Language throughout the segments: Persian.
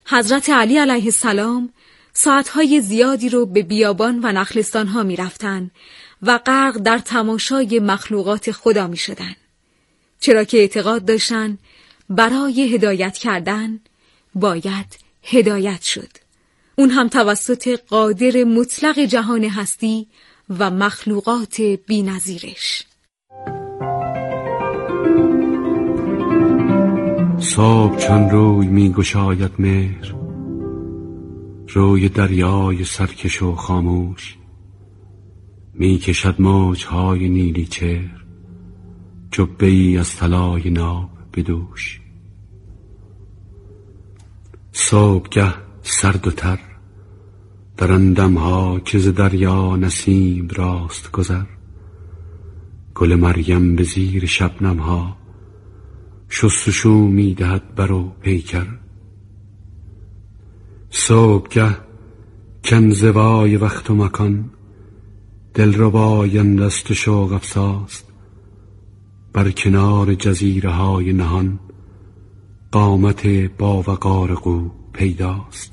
حضرت علی علیه السلام ساعتهای زیادی رو به بیابان و نخلستانها می رفتن و غرق در تماشای مخلوقات خدا می شدن. چرا که اعتقاد داشتن برای هدایت کردن باید هدایت شد. اون هم توسط قادر مطلق جهان هستی و مخلوقات بی‌نظیرش. صبح چون روی می گشاید مهر، روی دریای سرکش و خاموش، می کشد موجهای نیلی چهر، جبه ای از طلای ناب به دوش. صبحگه سرد و تر در آن دمها که ز دریا نسیم راست گذر، گل مریم به زیر شبنمها شستشو می دهد بر و پیکر. صبحگه کنزوای وقت و مکان، دلربای دست و شوق افزاست، بر کنار جزیره های نهان قامت با وقار قو پیداست.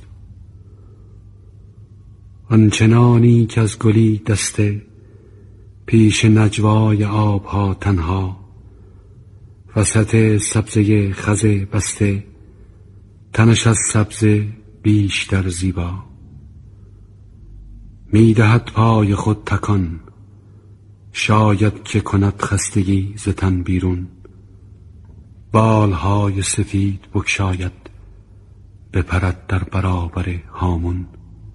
آنچنانی که از گلی دسته پیش نجوای آبها تنها، وسط سبزه خزه بسته تنش از سبزه بیشتر زیبا. میدهد پای خود تکان، شاید که کند خستگی ز تن بیرون، بالهای سفید بگشاید بپرد در برابر هامون.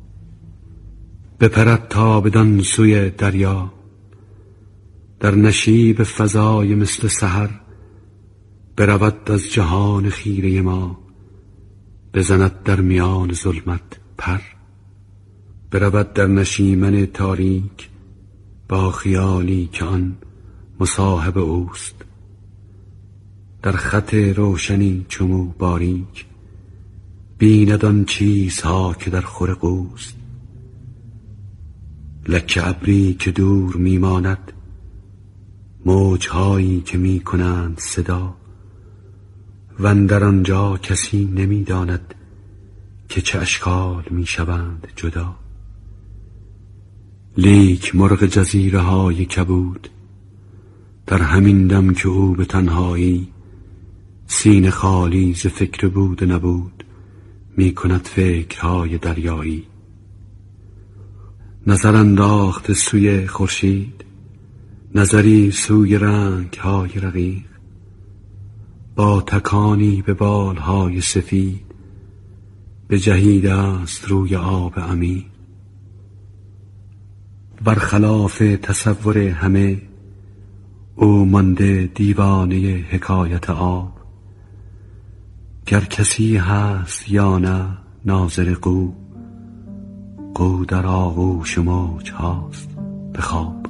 بپرد تا بدان سوی دریا، در نشیب فضای مثل سحر برود از جهان خیره ما، بزند در میان ظلمت پر. برود در نشیمن تاریک با خیالی که آن مصاحب اوست، در خط روشنی چمو باریک بیند آن چیزها که در خور قوست. لکه ابری که دور میماند، موجهایی که میکنند صدا، و اندر آنجا کسی نمیداند که چه اشکال میشوند جدا. لیک مرغ جزیره های کبود در همین دم که او به تنهایی سینه خالی ز فکر بود و نبود میکند فکرهای دریایی. نظر انداخت سوی خورشید، نظری سوی رنگ های رقیق، با تکانی به بالهای سفید به جهید است روی آب عمیق. برخلاف تصور همه او مانده دیوانه حکایت آب، گر کسی هست یا نه ناظر قو، قو در آغوش موج هاست به خواب.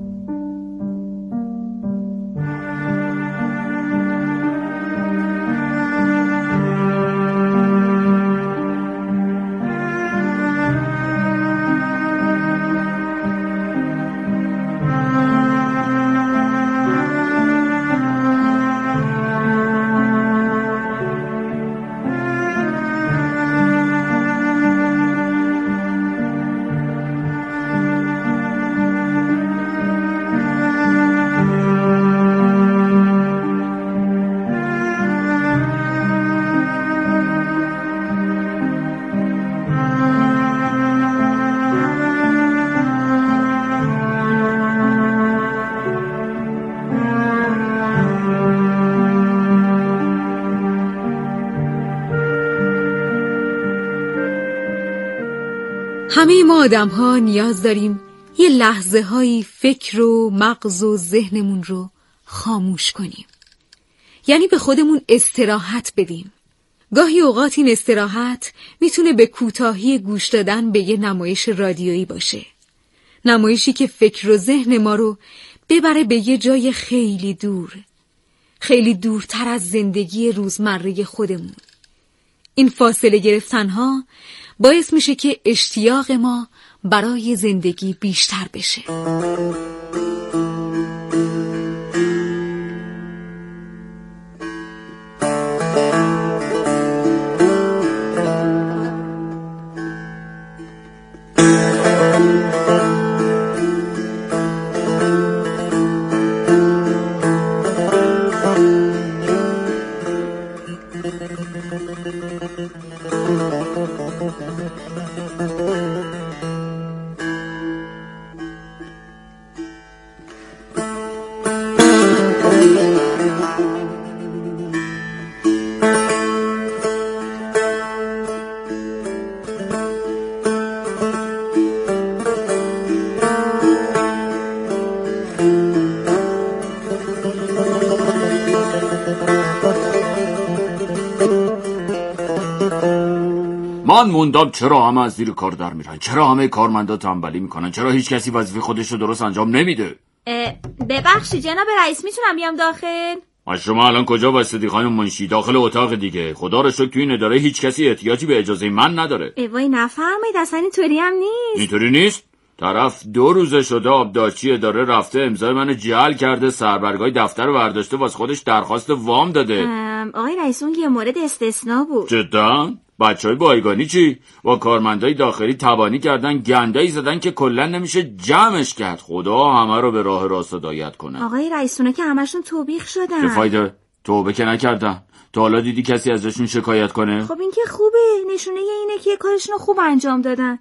همه ما آدم ها نیاز داریم یه لحظه هایی فکر و مغز و ذهنمون رو خاموش کنیم، یعنی به خودمون استراحت بدیم. گاهی اوقات این استراحت میتونه به کوتاهی گوش دادن به یه نمایش رادیویی باشه، نمایشی که فکر و ذهن ما رو ببره به یه جای خیلی دور، خیلی دورتر از زندگی روزمره خودمون. این فاصله گرفتنها باعث میشه که اشتیاق ما برای زندگی بیشتر بشه. من موندم چرا همه از زیر کار در میرن؟ چرا همه کارمندا تنبلی میکنن؟ چرا هیچ کسی وظیفه خودش رو درست انجام نمیده؟ ببخشید جناب رئیس، میتونم بیام داخل؟ شما الان کجا واسطی خانم منشی؟ داخل اتاق دیگه. خدا رو شکر تو این اداره هیچ کسی احتیاجی به اجازه من نداره. وای نفرمایید، اصلا اینطوری هم نیست. اینطوری نیست؟ طرف 2 روزه شده آبدارچی اداره رفته امضای منو جعل کرده، سربرگای دفتر رو برداشته، واسه خودش درخواست وام داده. آقای رئیس اون یه مورد استثنا بود. جدا؟ بچهای بایگانی چی؟ با کارمندای داخلی تبانی کردن، گندایی زدن که کلا نمیشه جمعش کرد. خدا همه رو به راه راست هدایت کنه. آقای رئیس اونا که همشون توبیخ شدن. چه فایده؟ توبه که نکردن. تا حالا دیدی کسی ازشون شکایت کنه؟ خب این که خوبه، نشونه اینه که کارشون رو خوب انجام دادن.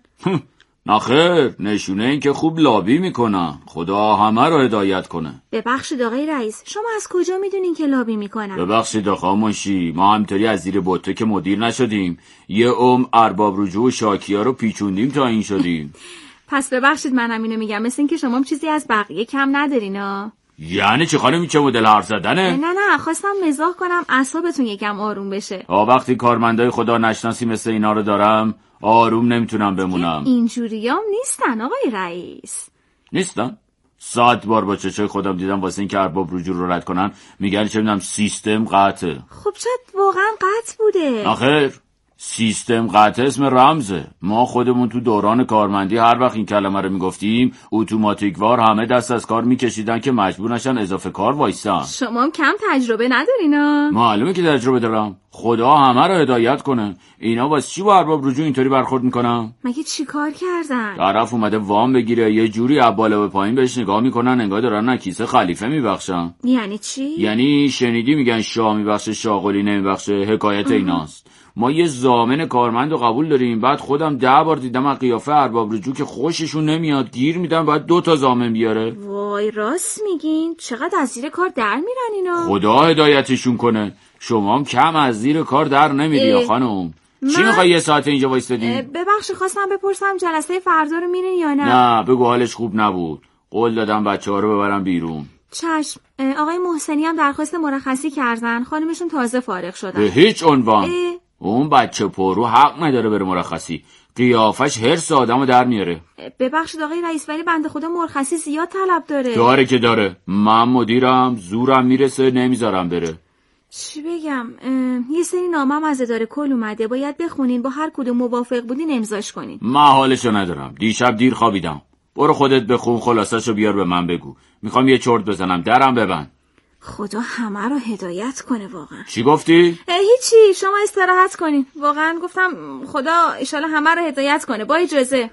نخیر، نشونه این که خوب لابی میکنن. خدا همه رو هدایت کنه. ببخشید آقای رئیس، شما از کجا میدونین که لابی میکنن؟ ببخشید آقا منشی، ما همطوری از زیر بوته که مدیر نشدیم. یه ارباب رجوع و شاکیا رو پیچوندیم تا این شدیم. پس ببخشید منم اینو میگم، مثل این که شما چیزی از بقیه کم ندارین ها. یعنی چه خانمی، چه مدل حرف زدنه؟ نه خواستم مزاح کنم اعصابتون یکم آروم بشه. وقتی کارمندای خدا نشناسی مثل اینا رو دارم آروم نمیتونم بمونم. اینجوریام نیستن آقای رئیس. نیستن؟ 100 بار با چشای خودم دیدم واسه این که ارباب رجوع رو رد کنن میگن چه میدونم سیستم قطعه. خب شاید واقعا قطع بوده. آخر سیستم قطع اسم رمزه. ما خودمون تو دوران کارمندی هر وقت این کلمه رو میگفتیم اتوماتیک وار همه دست از کار میکشیدن که مجبور نشن اضافه کار وایسن. شما هم کم تجربه ندارینا؟ معلومه که تجربه دارم. خدا همه رو هدایت کنه. اینا واسه چی با ارباب رجوع اینطوری برخورد میکنن؟ مگه چی کار کردن؟ طرف اومده وام بگیره، یه جوری از بالا به پایین بهش نگاه میکنن انگار دارن کیسه خلیفه میبخشن. یعنی چی؟ یعنی شنیدی میگن شاه میبخشه شاغلی نمیبخشه، حکایت ایناست. ما یه ضامن کارمند رو قبول داریم، بعد خودم 10 بار دیدم از قیافه ارباب رجوع که خوششون نمیاد گیر میدن بعد 2 تا ضامن بیاره. وای راست میگین، چقدر از زیر کار در میرن اینا. خدا هدایتشون کنه. شما هم کم از زیر کار در نمیری یا خانم؟ چی میخوای یه ساعت اینجا وایستادی؟ ببخشید خواستم بپرسم جلسه فردا رو میرین یا نه؟ نه بگو حالش خوب نبود. قول دادم بچه‌ها رو ببرم بیرون. چشم. آقای محسنی هم درخواست مرخصی کردن، خانمشون تازه فارغ شدن. به هیچ عنوان. اون بچه پرو حق نداره بره مرخصی. قیافش هرس آدمو در میاره. ببخشید آقای رئیس ولی بنده خدا مرخصی زیاد طلب داره. داره که داره. من مدیرم، زورم میرسه نمیذارم بره. چی بگم؟ یه سری نامم از اداره کل اومده، باید بخونین، با هر کدوم موافق بودین امضاش کنین. من حالشو ندارم. دیشب دیر خوابیدم. برو خودت بخون، خلاصه‌شو بیار به من بگو. میخوام یه چرت بزنم، درم ببند. خدا همه رو هدایت کنه واقعا. چی گفتی؟ هیچی، شما استراحت کنین. واقعا گفتم خدا ایشالا همه رو هدایت کنه. با اجازه.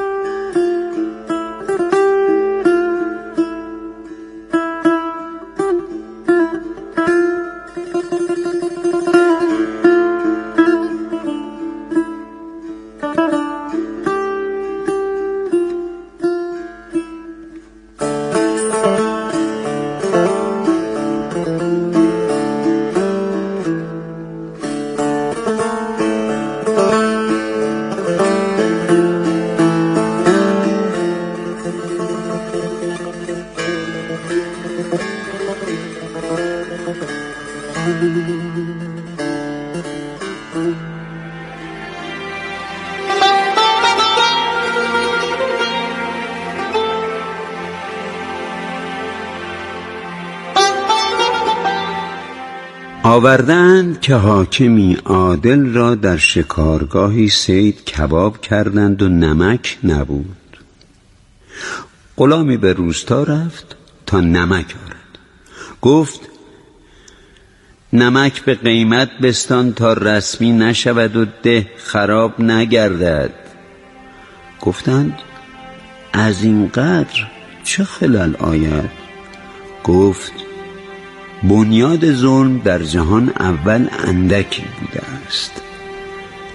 آوردند که حاکمی عادل را در شکارگاهی صید کباب کردند و نمک نبود. غلامی به روستا رفت تا نمک آورد. گفت نمک به قیمت بستان تا رسمی نشود و ده خراب نگردد. گفتند از این قدر چه خلل آید؟ گفت بنیاد ظلم در جهان اول اندکی بوده است،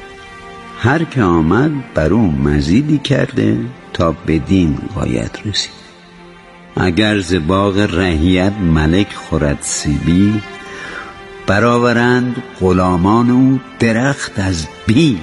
هر که آمد بر او مزیدی کرده تا بدین غایت رسید. اگر ز باغ رعیت ملک خورد سیبی، برآورند غلامان او درخت از بیخ.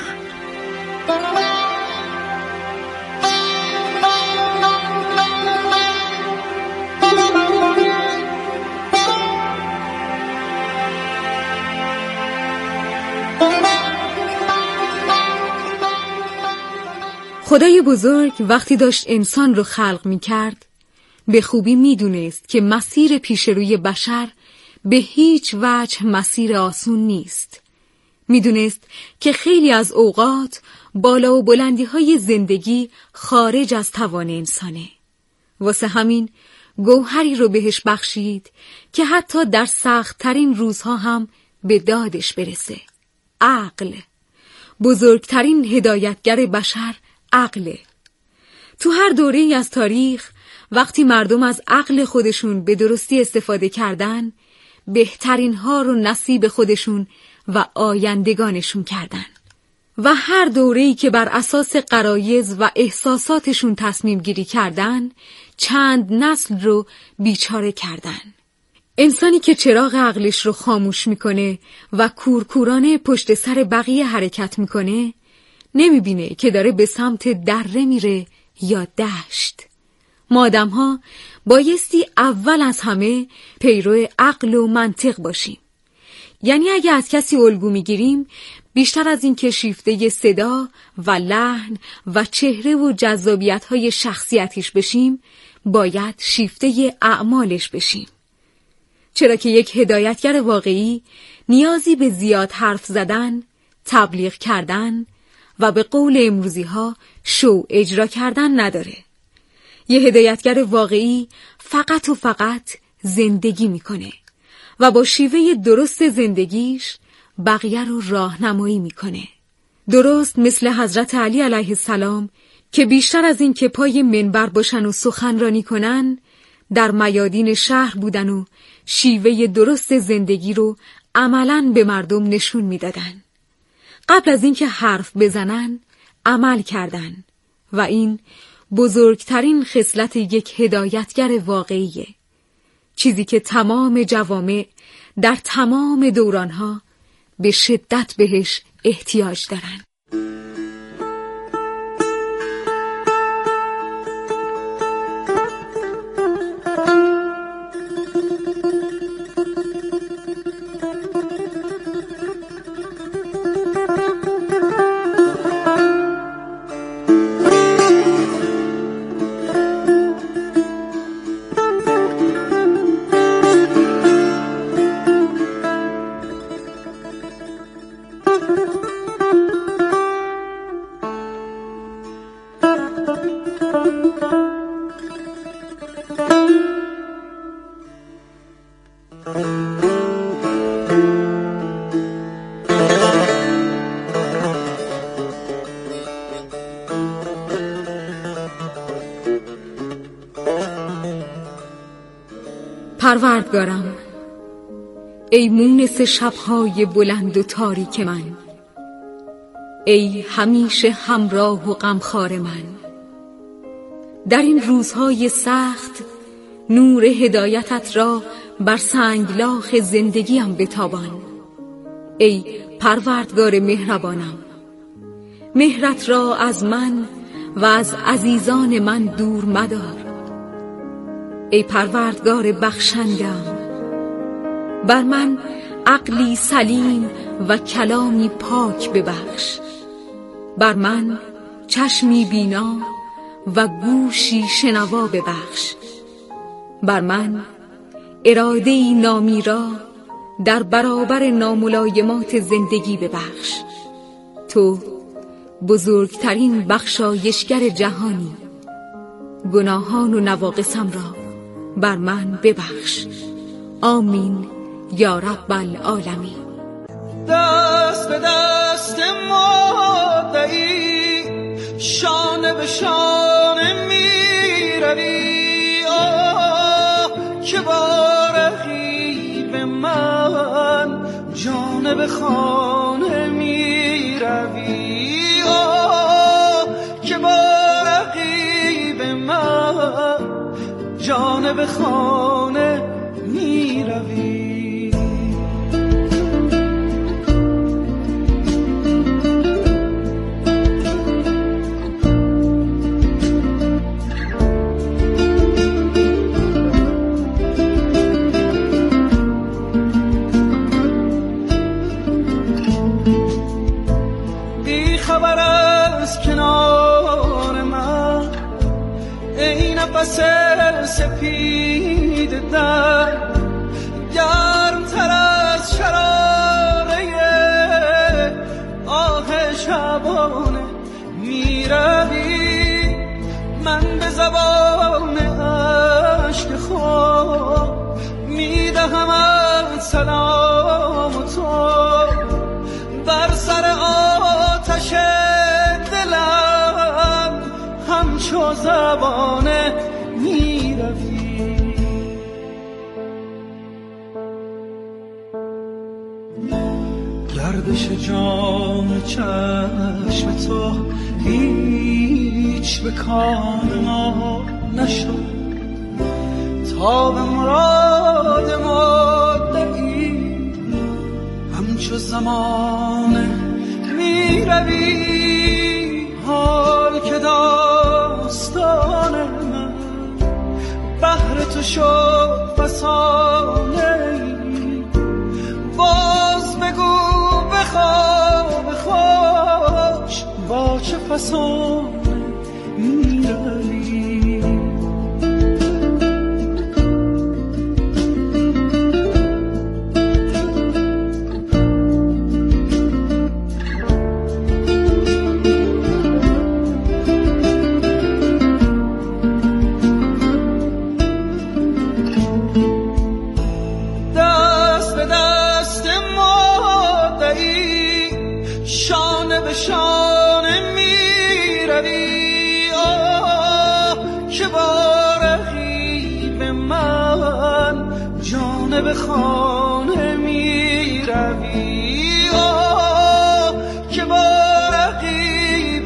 خدای بزرگ وقتی داشت انسان رو خلق می کرد، به خوبی می دونست که مسیر پیش روی بشر به هیچ وجه مسیر آسون نیست. می دونست که خیلی از اوقات بالا و بلندی های زندگی خارج از توان انسانه. واسه همین گوهری رو بهش بخشید که حتی در سخت ترین روزها هم به دادش برسه. عقل. بزرگترین هدایتگر بشر عقله. تو هر دوره‌ای از تاریخ وقتی مردم از عقل خودشون به درستی استفاده کردن، بهترین ها رو نصیب خودشون و آیندگانشون کردن و هر دوره‌ای که بر اساس غرایز و احساساتشون تصمیم گیری کردن، چند نسل رو بیچاره کردن. انسانی که چراغ عقلش رو خاموش میکنه و کورکورانه پشت سر بقیه حرکت میکنه، نمیبینه که داره به سمت دره میره یا دشت. ما آدم‌ها بایستی اول از همه پیرو عقل و منطق باشیم. یعنی اگه از کسی الگو میگیریم، بیشتر از این که شیفته صدا و لحن و چهره و جذابیت‌های شخصیتیش بشیم، باید شیفته اعمالش بشیم. چرا که یک هدایتگر واقعی نیازی به زیاد حرف زدن، تبلیغ کردن و به قول امروزی ها شو اجرا کردن نداره. یه هدایتگر واقعی فقط و فقط زندگی میکنه و با شیوه درست زندگیش بقیه رو راهنمایی میکنه. درست مثل حضرت علی علیه السلام که بیشتر از این که پای منبر باشن و سخنرانی کنن، در میادین شهر بودن و شیوه درست زندگی رو عملاً به مردم نشون میدادن. قبل از اینکه حرف بزنن، عمل کردن و این بزرگترین خصلت یک هدایتگر واقعیه. چیزی که تمام جوامع در تمام دورانها به شدت بهش احتیاج دارن. پروردگارم، ای مونس شب‌های بلند و تاریک من، ای همیشه همراه و غمخوار من، در این روزهای سخت نور هدایتت را بر سنگلاخ زندگیم بتابان. ای پروردگار مهربانم، مهرت را از من و از عزیزان من دور مدار. ای پروردگار بخشندم، بر من عقلی سلیم و کلامی پاک ببخش. بر من چشمی بینا و گوشی شنوا ببخش. بر من اراده‌ای نامیرا در برابر ناملایمات زندگی ببخش. تو بزرگترین بخشایشگر جهانی، گناهان و نواقصم را بر من ببخش. آمین یا رب العالمین. دست به دست مدعی، شانه به شانه می روی، که با رقیب من جانب خانه می روی. شانه به خانه می روی. بی خبر از کنار من ای نفس سپید در، گرمتر از شراره آه شبانه می روی. من به زبان عشق خود می دهمت سلام تو، بر سر آتش دلم همچو زبانه می روی. گردش جام چشم تو هیچ به کار ما نشد، تا به مراد مدعی همچو زمانه می روی. حال که داستان من بهر تو شد فسانه ای، باز بگو به خواب خوش با چه فسانه می روی. شانه به شانه می روی. که با رقیب من جانب خانه می روی. که با رقیب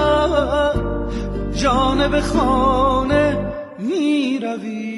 من جانب خانه می روی.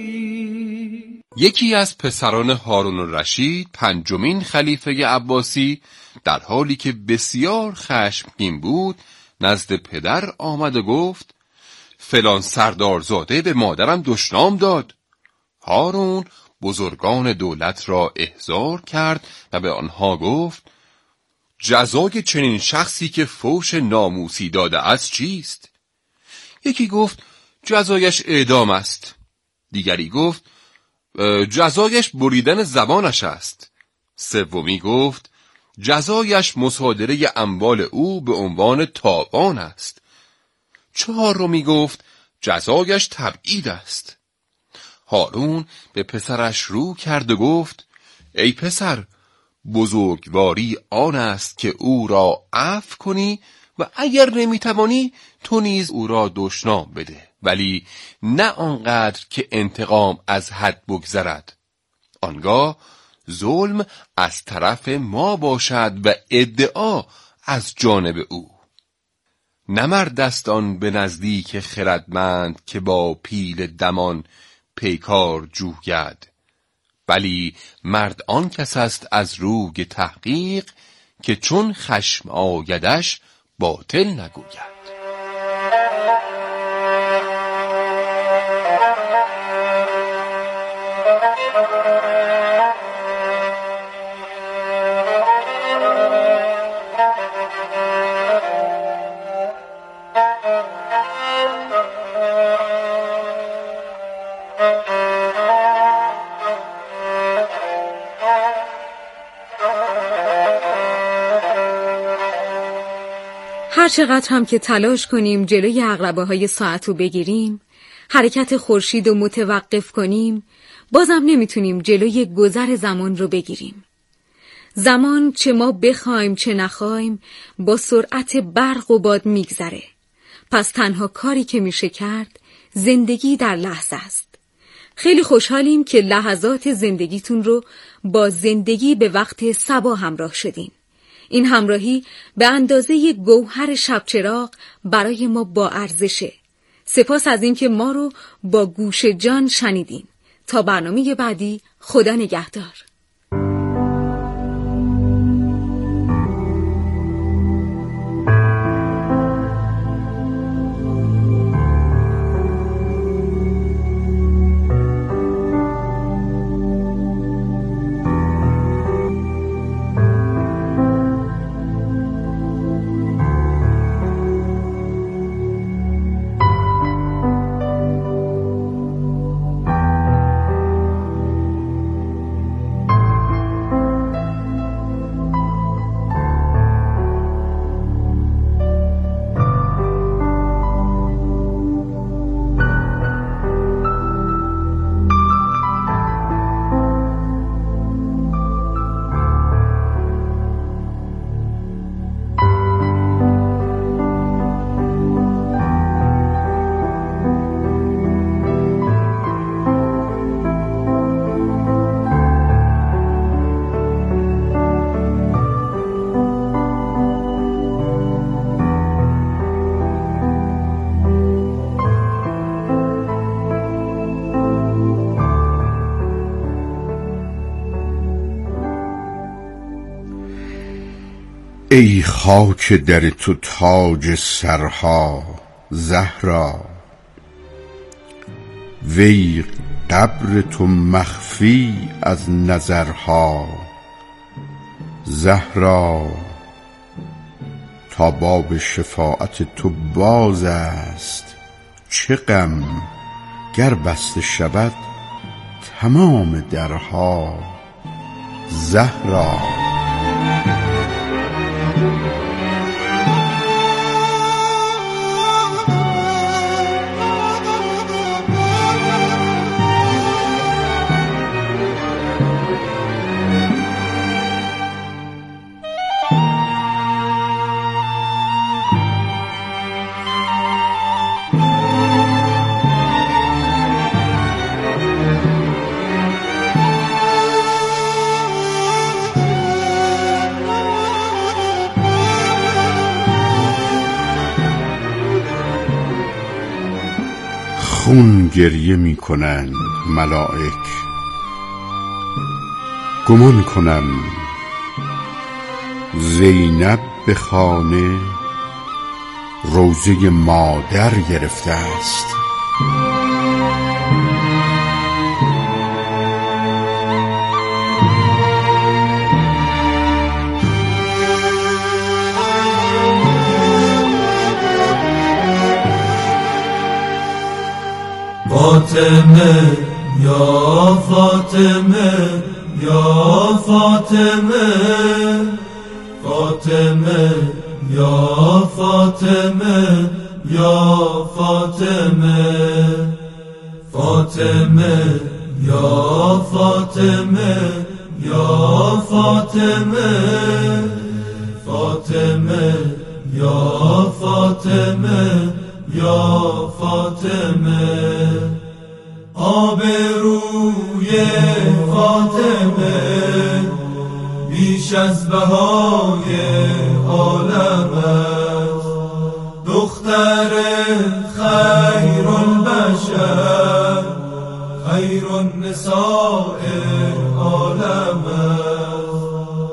یکی از پسران هارون الرشید، پنجمین خلیفه عباسی، در حالی که بسیار خشمگین بود نزد پدر آمد و گفت فلان سردارزاده به مادرم دشنام داد. هارون بزرگان دولت را احضار کرد و به آنها گفت جزای چنین شخصی که فوش ناموسی داده است چیست؟ یکی گفت جزایش اعدام است. دیگری گفت جزایش بریدن زبانش است. سومی گفت جزایش مصادره اموال او به عنوان تاوان است. چهارمی گفت جزایش تبعید است. هارون به پسرش رو کرد و گفت ای پسر، بزرگواری آن است که او را عفو کنی و اگر نمیتوانی تو نیز او را دشنام بده، ولی نه آنقدر که انتقام از حد بگذرد. آنگاه ظلم از طرف ما باشد و ادعا از جانب او. نمرد است آن به نزدیک خردمند که با پیل دمان پیکار جوید، ولی مرد آن کس است از روی تحقیق که چون خشم آیدش باطل نگوید. هر چقدر هم که تلاش کنیم جلوی عقربه‌های ساعت رو بگیریم، حرکت خورشید رو متوقف کنیم، بازم نمیتونیم جلوی گذر زمان رو بگیریم. زمان چه ما بخوایم چه نخوایم با سرعت برق و باد میگذره. پس تنها کاری که میشه کرد زندگی در لحظه است. خیلی خوشحالیم که لحظات زندگیتون رو با زندگی به وقت صبا همراه شدین. این همراهی به اندازه یک گوهر شبچراغ برای ما با ارزشه. سپاس از این که ما رو با گوش جان شنیدین. تا برنامه بعدی، خدا نگهدار. ای خاک در تو تاج سرها زهرا، وی قبر تو مخفی از نظرها زهرا. تا باب شفاعت تو باز است چه غم، گر بسته شود تمام درها زهرا. خون گریه می کنند ملائک، گمان کنم زینب به خانه روزه مادر گرفته است. فاطمه یا فاطمه یا فاطمه، فاطمه یا فاطمه یا فاطمه، فاطمه یا فاطمه یا فاطمه، فاطمه یا فاطمه یا فاطمه. آبروی فاطمه بیش از بهای عالم است، دختر خیر البشر خیر النساء عالم است.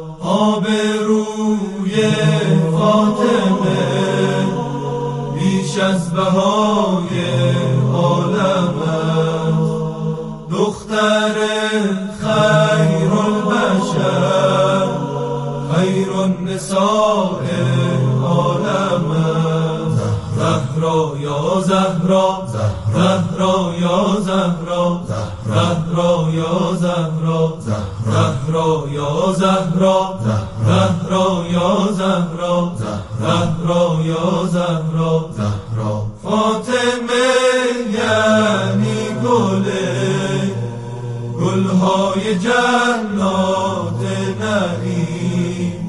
آبروی فاطمه بیش از بهای عالم است، دختر خیر البشر خیر النساء عالم است. زهرا یا زهرا، زهرا یا زهرا، زهرا یا زهرا، زهرا یا زهرا، زهرا یا زهرا، زهرا یا زهرا، زهرا. فاطمه یعنی گلهای جنات نعیم،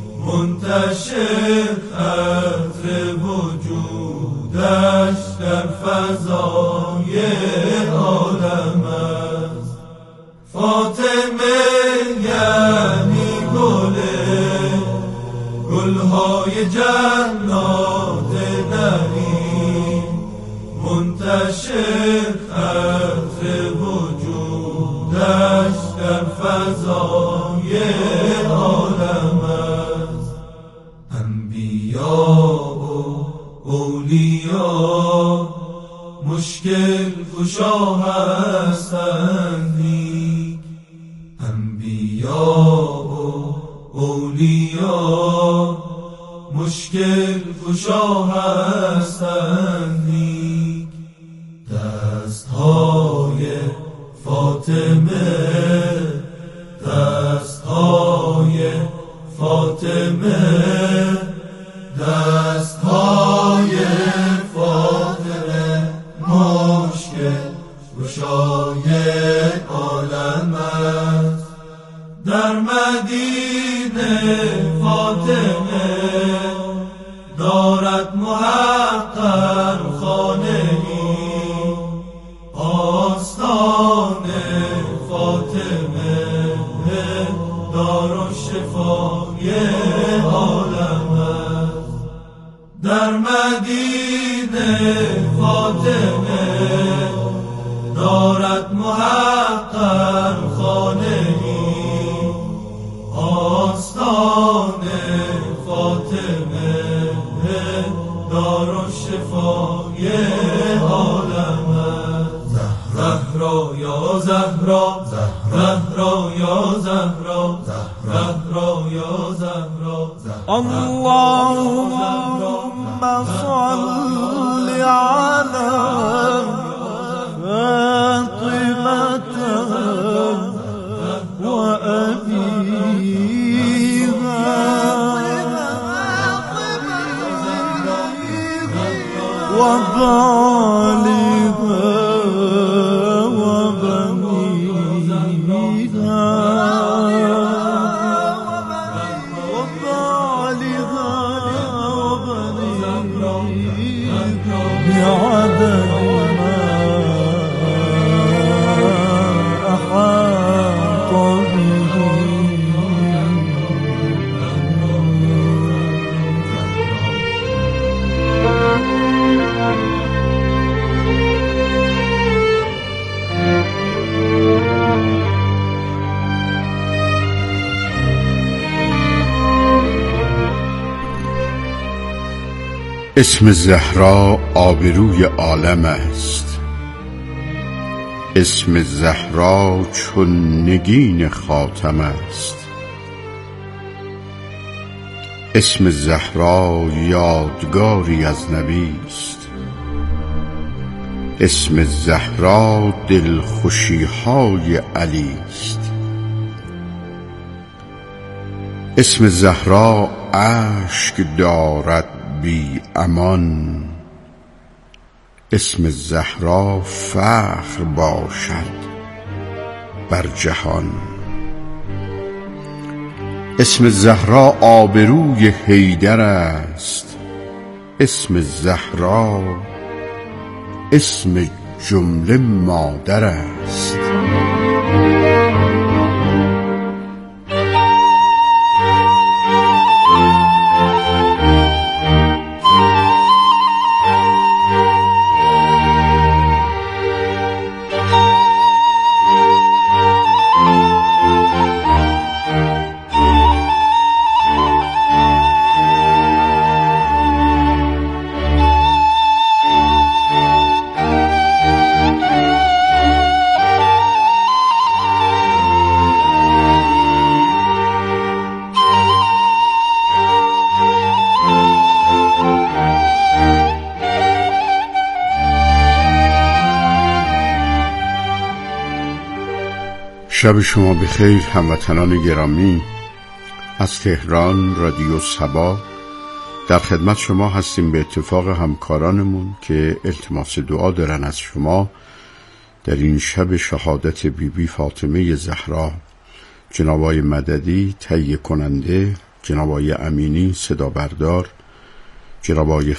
منتشر عطر وجودش در فضای عالم است. فاطمه یعنی گلهای جنات نعیم، منتشر عطر وجود نورش در فضای عالم است. انبیا و اولیا مشکل گشا هستند، انبیا و اولیا مشکل گشا هستند. دستهای فاطمه، دستهای فاطمه، دستهای فاطمه مشکل گشای عالم است. در مدینه فاطمه دارد محقر خانه‌ای، آستان فاطمه دارالشفای عالم است. در مدینه فاطمه دارد محقر خانه‌ای، آستان فاطمه دارالشفای عالم است. زهرا یا زهرا، زهرا یا زهرا، زهرا یا زهرا. اللهم صل على فاطمة وأبيها وبالغها وبنيها بعدد ما أحاط به. اسم زهرا آبروی عالم است. اسم زهرا چون نگین خاتم است. اسم زهرا یادگاری از نبی است. اسم زهرا دلخوشی های علی است. اسم زهرا اشک دارد بی امان. اسم زهرا فخر باشد بر جهان. اسم زهرا آبروی حیدر است. اسم زهرا اسم جمله مادر است. شب شما بخیر هموطنان گرامی. از تهران رادیو صبا در خدمت شما هستیم به اتفاق همکارانمون که التماس دعا دارن از شما در این شب شهادت بیبی فاطمه زهرا. جناب آقای مددی تهیه کننده، جناب آقای امینی صدا بردار، جناب آقای